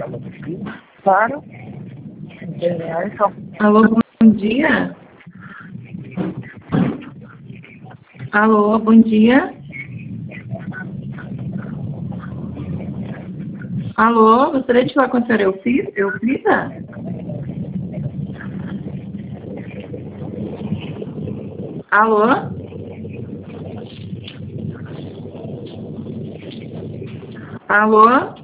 Claro. Alô, bom dia. Alô, bom dia. Alô, gostaria de falar com a senhora Euclida? Alô? Alô?